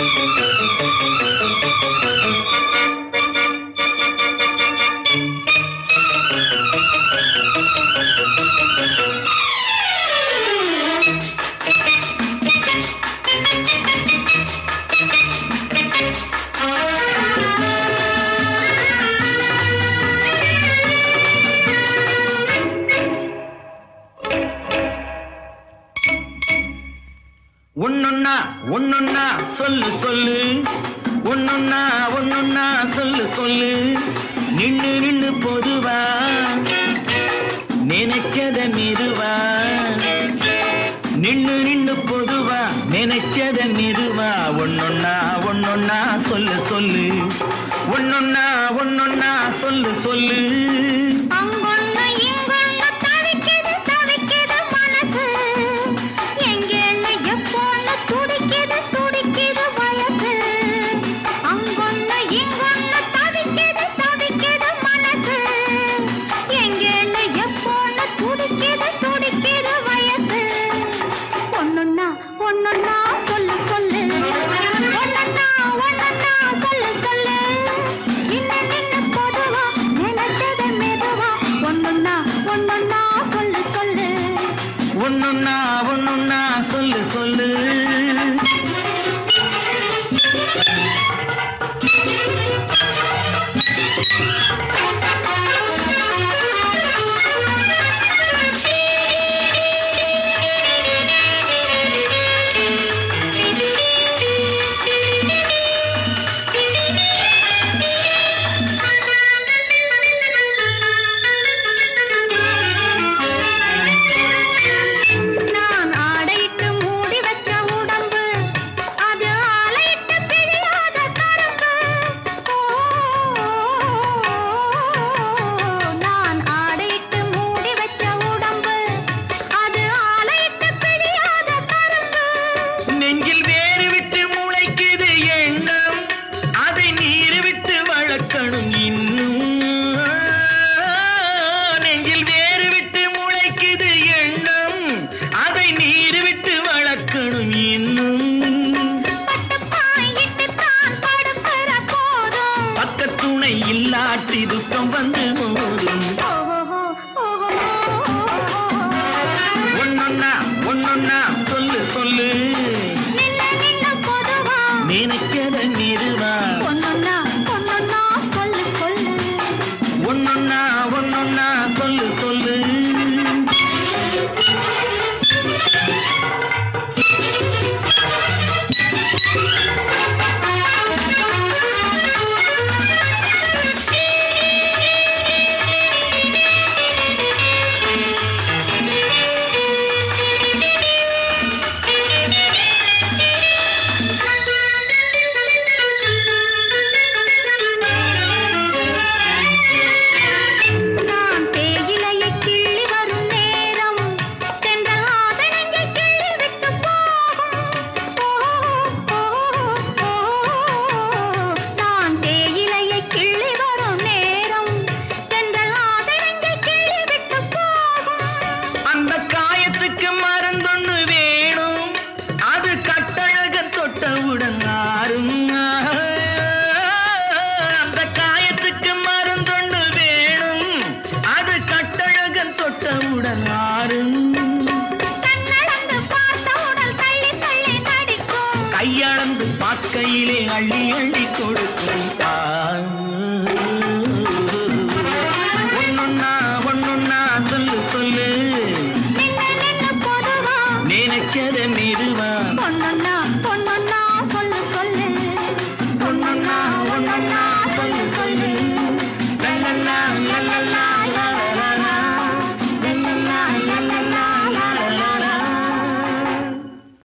ஒன்னொன்னா ஒன்னொன்னா சொல்லு சொல்லு, ஒன்னொன்னா ஒன்னொன்னா சொல்லு சொல்லு, நின்னு நின்னு பொதுவா நினைச்சத மெதுவா, நின்னு நின்னு பொதுவா நினைச்சத மெதுவா, ஒன்னொன்னா ஒன்னொன்னா சொல்லு சொல்லு, ஒன்னொன்னா ஒன்னொன்னா சொல்லு சொல்லு. ஒன்னொன்னா ஒன்னொன்னா சொல்லு சொல்லு. நெஞ்சில் வேறு விட்டு முளைக்குது எண்ணம், அதை நீர் விட்டு வளர்க்கணும் இன்னும். நெஞ்சில் வேறு விட்டு முளைக்குது எண்ணம், அதை நீர் விட்டு வளர்க்கணும் இன்னும். பக்கத்துணை இல்லாட்டி துக்கம் வந்து மோதும். ஒன்னொன்னா ஒன்னொன்னா சொல்லு சொல்லு, நினைச்சத நிறுவா, ஒன்னொன்னா ஒன்னொன்னா சொல்லு சொல்லு, ஒன்னொன்னா ஒன்னொன்னா சொல்லு சொல்லு. அந்த காயத்துக்கு மருந்தொன்னு வேணும், அது கட்டழகன் தொட்டவுடன் ஆறும். அந்த காயத்துக்கு மருந்தொன்னு வேணும், அது கட்டழகன் தொட்டவுடன் ஆறும். கையளந்து பார்க்கையிலே அள்ளி அள்ளி கொடுக்கும். ஒன்னொன்னா ஒன்னொன்னா சொல்லு சொல்லு, நினைச்சத மெதுவா, ஒன்னொன்னா